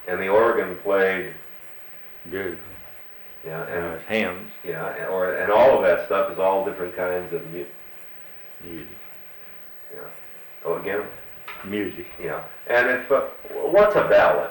And the organ played. Beautiful. Yeah, and hymns. Yeah, and all of that stuff is all different kinds of music. Yeah. Oh, again. Music. Yeah, and if what's a ballad?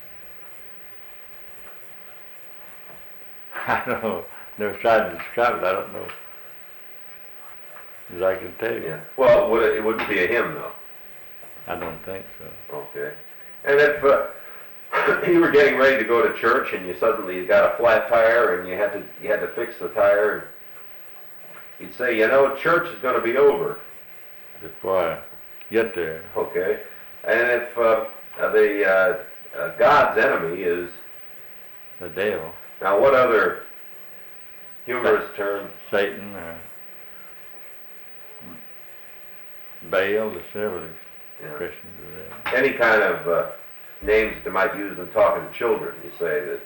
I don't know. Never tried to describe it. I don't know. As I can tell you. Yeah. Well, it wouldn't be a hymn, though. I don't think so. Okay. And if you were getting ready to go to church and you suddenly got a flat tire and you had to fix the tire, you'd say, you know, church is going to be over before I get there. Okay. And if the God's enemy is the devil. Now, what other humorous term? Satan or Baal, the several Christians do that. Any kind of names that they might use in talking to children. You say that,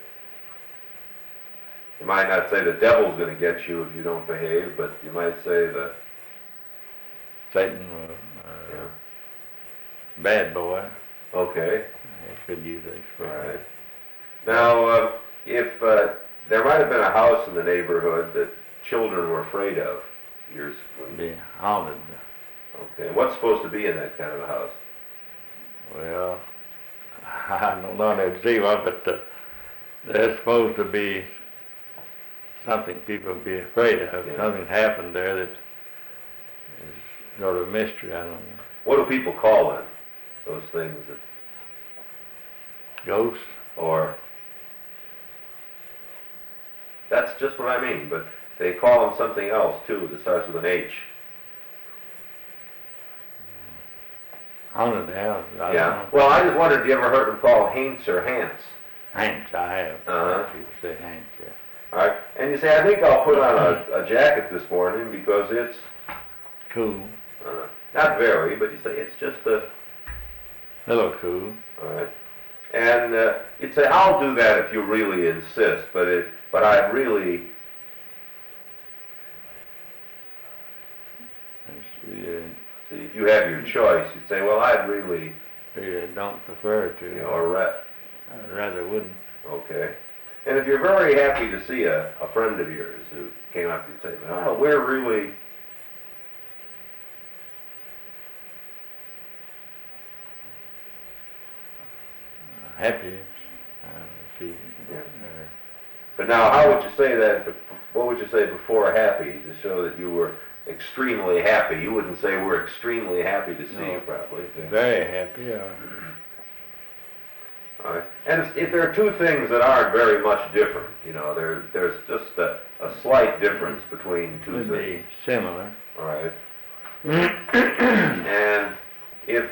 you might not say the devil's going to get you if you don't behave, but you might say the Satan or bad boy. Okay. I could use that expression. All right. Now, if there might have been a house in the neighborhood that children were afraid of years when... Be haunted. Okay. What's supposed to be in that kind of a house? Well, I don't know that zero, but there's supposed to be something people be afraid of. Yeah. Something happened there that is sort of a mystery. I don't know. What do people call them? Those things that... Ghosts? Or... That's just what I mean, but they call them something else, too, that starts with an H. Haunted house. I don't know. Well, I just wondered if you ever heard them called Haints or Hants. Haints, I have. People say Haints, yeah. All right. And you say, I think I'll put on a jacket this morning because it's... Cool. Not very, but you say it's just a... little cool. All right. And you'd say, I'll do that if you really insist, but I really... See, if you have your choice, you'd say, well, I'd really... don't prefer to. You know, or I rather wouldn't. Okay. And if you're very happy to see a friend of yours who came up, you'd say, oh, we're really... Happy. Yeah. But now, how would you say that? What would you say before happy to show that you were extremely happy? You wouldn't say we're extremely happy to see you, probably. Very happy. All right. And if there are two things that aren't very much different, you know, there's just a slight difference between two things. Would be similar. All right. And if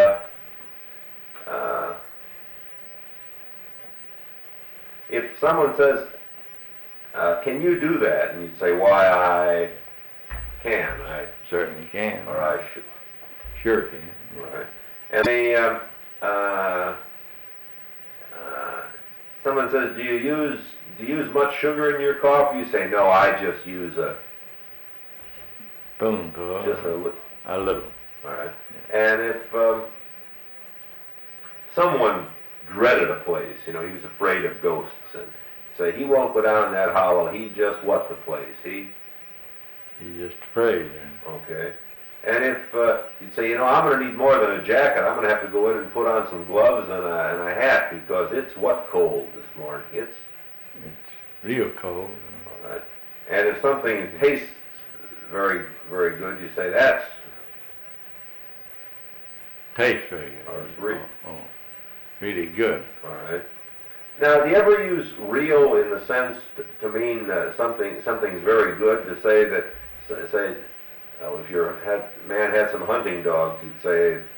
someone says, can you do that? And you'd say, why, I can. I certainly can. Or I should. Sure can. Right. And someone says, do you use much sugar in your coffee? You say, no, I just use a spoonful. Just a little. All right. And if someone dreaded a place, you know, he was afraid of ghosts, and say he won't go down that hollow. He just what the place? He's just afraid. Okay. And if you'd say, you know, I'm going to need more than a jacket. I'm going to have to go in and put on some gloves and a hat because it's what cold this morning. It's real cold. All right. And if something tastes very, very good, you say that's tastes very good. Or it's real. Really good. All right. Now, do you ever use real in the sense to mean something's very good? To say that, if your man had some hunting dogs, you'd say